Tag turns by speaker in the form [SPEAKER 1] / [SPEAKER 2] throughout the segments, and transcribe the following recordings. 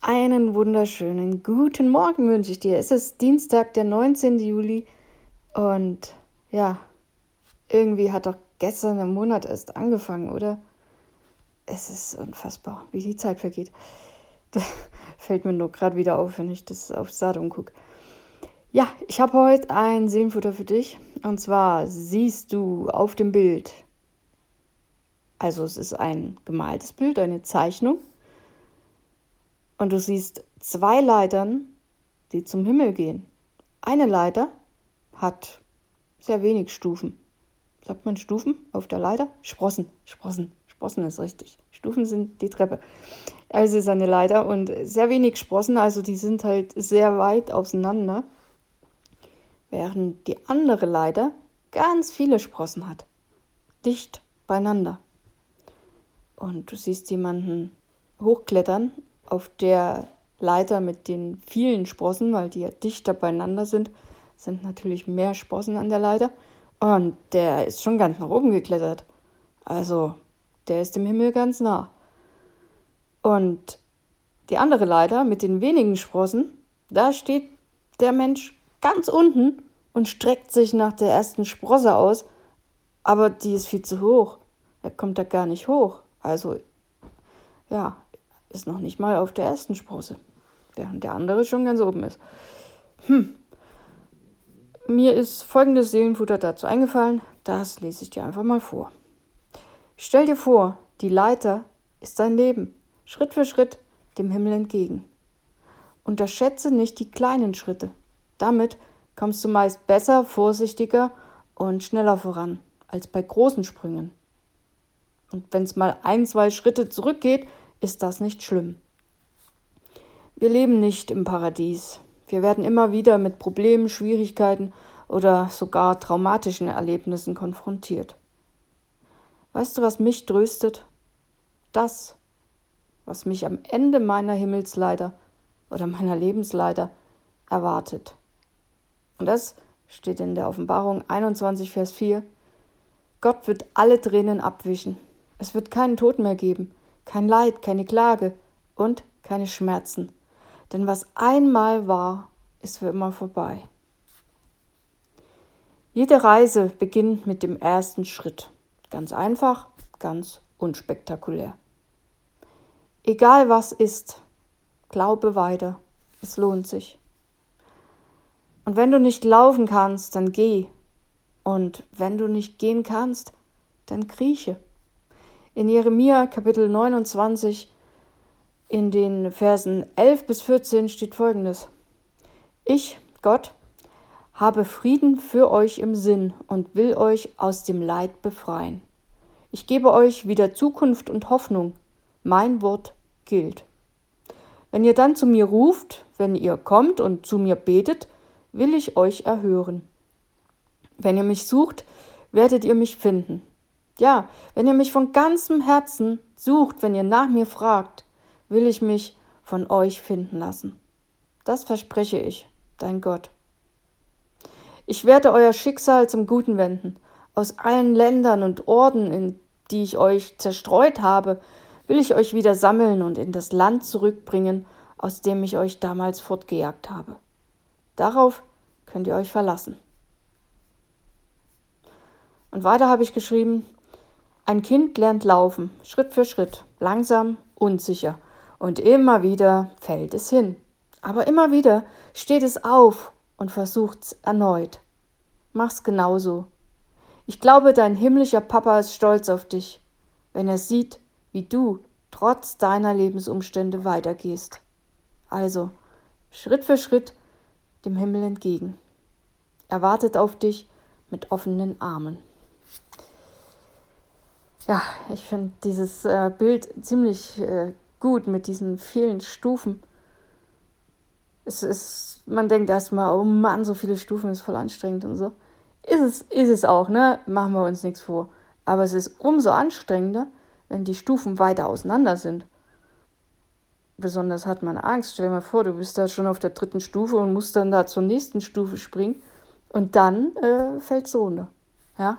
[SPEAKER 1] Einen wunderschönen guten Morgen wünsche ich dir. Es ist Dienstag, der 19. Juli und ja, irgendwie hat doch gestern der Monat erst angefangen, oder? Es ist unfassbar, wie die Zeit vergeht. Das fällt mir nur gerade wieder auf, wenn ich das aufs Datum gucke. Ja, ich habe heute ein Seelenfutter für dich. Und zwar siehst du auf dem Bild, also es ist ein gemaltes Bild, eine Zeichnung. Und du siehst zwei Leitern, die zum Himmel gehen. Eine Leiter hat sehr wenig Stufen. Sagt man Stufen auf der Leiter? Sprossen ist richtig. Stufen sind die Treppe. Also ist eine Leiter und sehr wenig Sprossen, also die sind halt sehr weit auseinander, während die andere Leiter ganz viele Sprossen hat. Dicht beieinander. Und du siehst jemanden hochklettern auf der Leiter mit den vielen Sprossen, weil die ja dichter beieinander sind natürlich mehr Sprossen an der Leiter. Und der ist schon ganz nach oben geklettert. Also, der ist dem Himmel ganz nah. Und die andere Leiter mit den wenigen Sprossen, da steht der Mensch ganz unten und streckt sich nach der ersten Sprosse aus. Aber die ist viel zu hoch. Er kommt da gar nicht hoch. Also, ja, ist noch nicht mal auf der ersten Sprosse. Während der andere schon ganz oben ist. Mir ist folgendes Seelenfutter dazu eingefallen, das lese ich dir einfach mal vor. Stell dir vor, die Leiter ist dein Leben, Schritt für Schritt dem Himmel entgegen. Unterschätze nicht die kleinen Schritte. Damit kommst du meist besser, vorsichtiger und schneller voran als bei großen Sprüngen. Und wenn es mal 1, 2 Schritte zurückgeht, ist das nicht schlimm. Wir leben nicht im Paradies. Wir werden immer wieder mit Problemen, Schwierigkeiten oder sogar traumatischen Erlebnissen konfrontiert. Weißt du, was mich tröstet? Das, was mich am Ende meiner Himmelsleiter oder meiner Lebensleiter erwartet. Und das steht in der Offenbarung 21, Vers 4. Gott wird alle Tränen abwischen. Es wird keinen Tod mehr geben, kein Leid, keine Klage und keine Schmerzen. Denn was einmal war, ist für immer vorbei. Jede Reise beginnt mit dem ersten Schritt. Ganz einfach, ganz unspektakulär. Egal was ist, glaube weiter, es lohnt sich. Und wenn du nicht laufen kannst, dann geh. Und wenn du nicht gehen kannst, dann krieche. In Jeremia Kapitel 29 in den Versen 11 bis 14 steht Folgendes. Ich, Gott, habe Frieden für euch im Sinn und will euch aus dem Leid befreien. Ich gebe euch wieder Zukunft und Hoffnung. Mein Wort gilt. Wenn ihr dann zu mir ruft, wenn ihr kommt und zu mir betet, will ich euch erhören. Wenn ihr mich sucht, werdet ihr mich finden. Ja, wenn ihr mich von ganzem Herzen sucht, wenn ihr nach mir fragt, will ich mich von euch finden lassen. Das verspreche ich, dein Gott. Ich werde euer Schicksal zum Guten wenden. Aus allen Ländern und Orten, in die ich euch zerstreut habe, will ich euch wieder sammeln und in das Land zurückbringen, aus dem ich euch damals fortgejagt habe. Darauf könnt ihr euch verlassen. Und weiter habe ich geschrieben, ein Kind lernt laufen, Schritt für Schritt, langsam, unsicher. Und immer wieder fällt es hin. Aber immer wieder steht es auf und versucht's erneut. Mach's genauso. Ich glaube, dein himmlischer Papa ist stolz auf dich, wenn er sieht, wie du trotz deiner Lebensumstände weitergehst. Also, Schritt für Schritt dem Himmel entgegen. Er wartet auf dich mit offenen Armen. Ja, ich finde dieses Bild ziemlich gut mit diesen vielen Stufen. Man denkt erstmal, oh Mann, so viele Stufen ist voll anstrengend und so. Ist es auch, ne? Machen wir uns nichts vor. Aber es ist umso anstrengender, wenn die Stufen weiter auseinander sind. Besonders hat man Angst. Stell dir mal vor, du bist da schon auf der 3. Stufe und musst dann da zur nächsten Stufe springen. Und dann fällst du runter. Ja?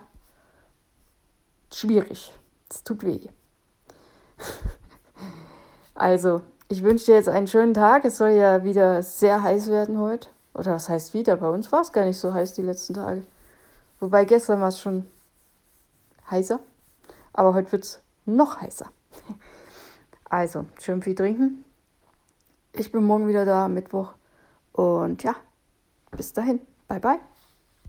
[SPEAKER 1] Schwierig. Es tut weh. Also, Ich wünsche dir jetzt einen schönen Tag. Es soll ja wieder sehr heiß werden heute. Oder was heißt wieder? Bei uns war es gar nicht so heiß die letzten Tage. Wobei gestern war es schon heißer. Aber heute wird es noch heißer. Also, schön viel trinken. Ich bin morgen wieder da, Mittwoch. Und ja, bis dahin. Bye, bye.